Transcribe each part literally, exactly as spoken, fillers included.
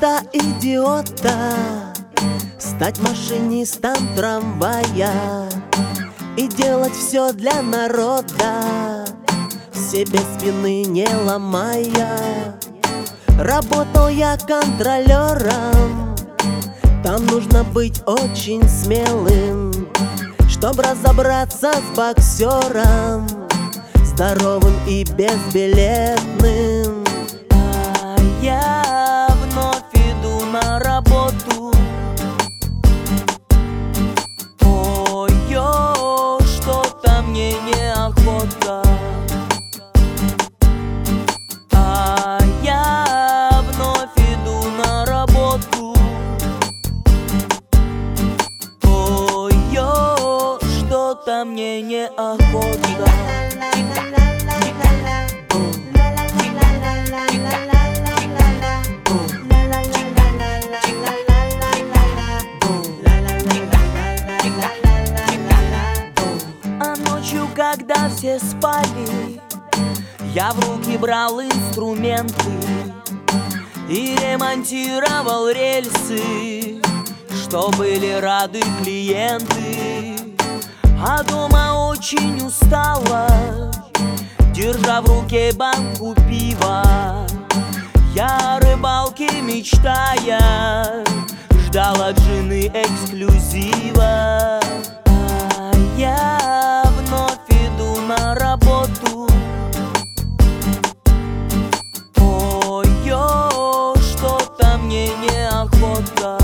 Мечта идиота — стать машинистом трамвая и делать все для народа, себе спины не ломая. Работал я контролером, там нужно быть очень смелым, чтоб разобраться с боксером, здоровым и безбилетным. А я вновь иду на работу. Ой-ё, что-то мне неохота. А я вновь иду на работу. Ой-ё, что-то мне неохота. А ночью, когда все спали, я в руки брал инструменты и ремонтировал рельсы, что были рады клиенты. А дома очень устала, держа в руке банку пива, я о рыбалке мечтая ждал от жены эксклюзива. А я вновь иду на работу. Ой-ё, что-то мне неохота.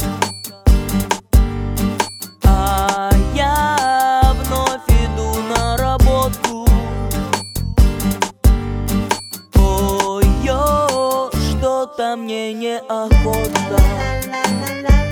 А я вновь иду на работу. Ой-ё, что-то мне неохота.